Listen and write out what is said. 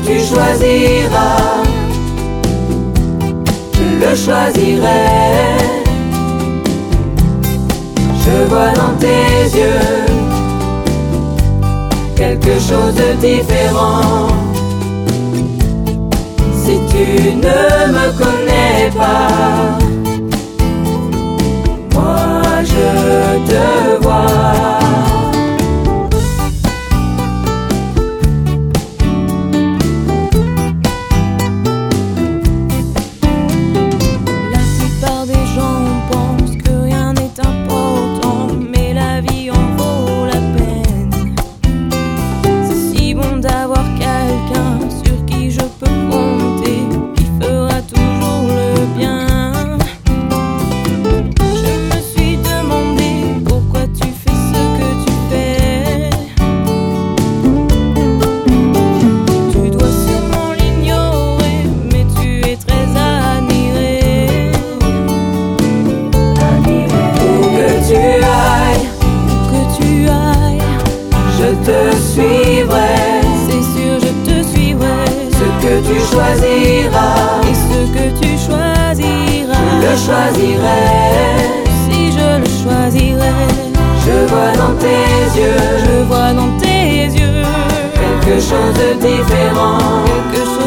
tu choisiras, je le choisirai. Je vois dans tes yeux quelque chose de différent. Si tu ne me connais pas, moi je te vois. Je te suivrai, c'est sûr je te suivrai. Ce que tu choisiras, et ce que tu choisiras, je le choisirai. Si je le choisirai, je vois dans tes yeux, je vois dans tes yeux quelque chose de différent, quelque chose